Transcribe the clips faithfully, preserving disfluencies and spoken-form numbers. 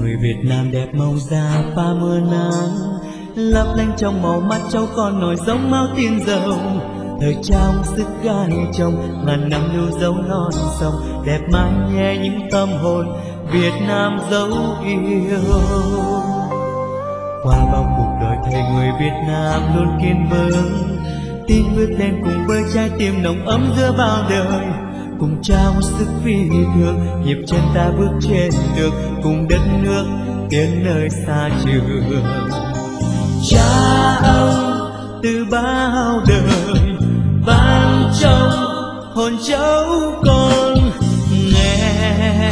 Người Việt Nam đẹp màu da pha mưa nắng, lấp lánh trong màu mắt cháu con nổi giống máu tiên dầu. Thời trong sức gai chồng ngàn năm lưu dấu non sông, đẹp mãi nhẹ những tâm hồn Việt Nam dấu yêu. Qua bao cuộc đời thầy người Việt Nam luôn kiên vững, tin bước lên cùng với trái tim nồng ấm giữa bao đời. Cùng trao sức phi thường, nhịp chân ta bước trên đường, cùng đất nước tiến nơi xa trường. Cha ông từ bao đời vang trong hồn cháu con nghe,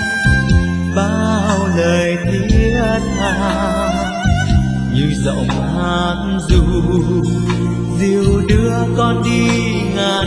bao lời thiết tha như giọng hát ru dìu đưa con đi ngàn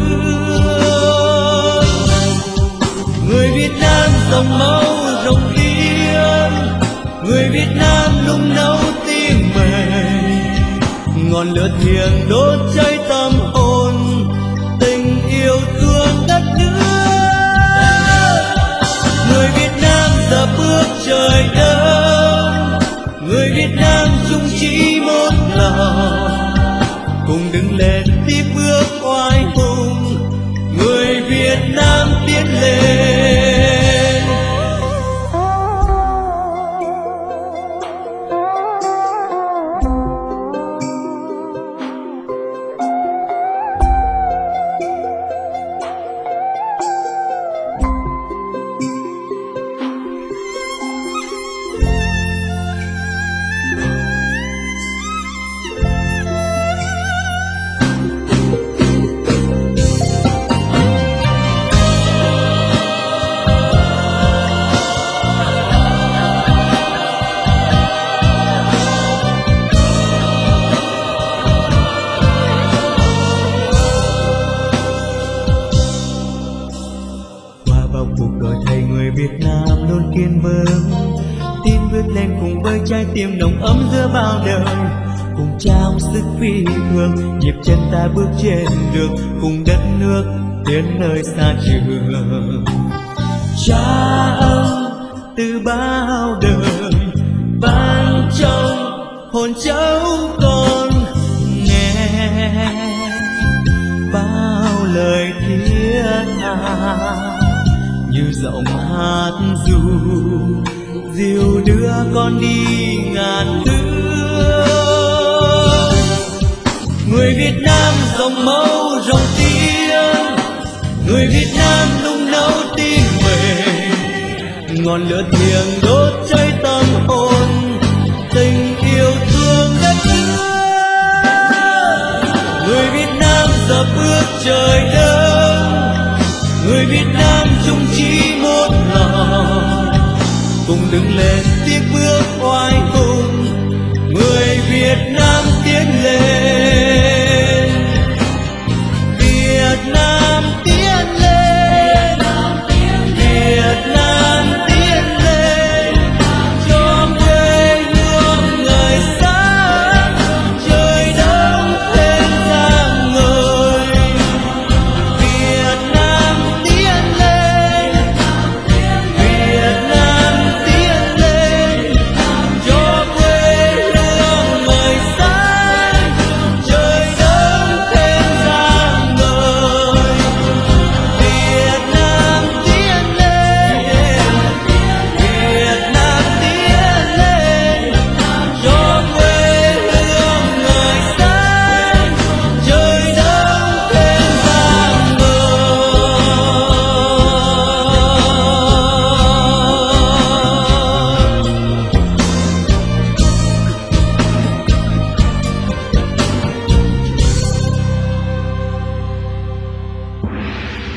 hướng. Người Việt Nam dòng máu rộng tiếng, người Việt Nam nung nấu tiếng mềm, ngọn lửa thiêng đốt cháy tâm hồn tình yêu thương đất nước. Người Việt Nam giờ bước trời đông, người Việt Nam chung chỉ một lòng, cùng đứng lên tiếp bước oai hùng, người Việt Nam tiến lên. Cuộc đời thầy người Việt Nam luôn kiên vững, tin bước lên cùng với trái tim nồng ấm giữa bao đời. Cùng trao sức phi thường, nhịp chân ta bước trên đường, cùng đất nước tiến nơi xa trường. Cha ông từ bao đời vang trong hồn cháu con nghe, bao lời thiết tha như giọng hát ru dìu đưa con đi ngàn hướng. Người Việt Nam dòng máu rộng tiếng, người Việt Nam nung nấu tiếng mềm, ngọn lửa thiêng đốt cháy tâm hồn tình yêu thương đất nước. Người Việt Nam giờ bước trời đông, người Việt Nam chung chỉ một lòng, cùng đứng lên tiếp bước oai hùng, người Việt Nam tiến lên. Việt Nam tiến lên, Việt Nam tiến lên, cho quê hương người sáng, trời đông thêm sáng ngời. Việt Nam tiến lên, Việt Nam tiến lên, cho quê hương người sáng, trời đông thêm sáng ngời. Việt Nam tiến lên, Việt Nam tiến lên, cho quê hương người sáng, trời đông thêm sáng ngời.